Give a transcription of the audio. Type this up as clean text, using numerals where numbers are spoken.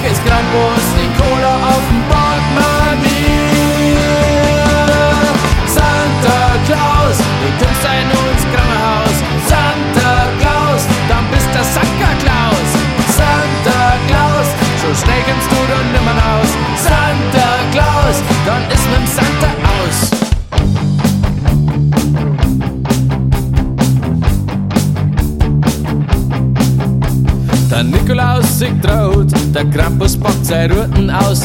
ist Krampus, die Kohle auf dem Portemonnaie. Santa Claus, du kommst ein ins Krankenhaus. Santa Claus, dann bist der Sanker Klaus. Santa Claus, so schnell kommst du dann nimmer raus. Santa Claus, dann ist mit'm Santa aus. Der Nikolaus sich traut, der Krampus packt sein Ruten aus.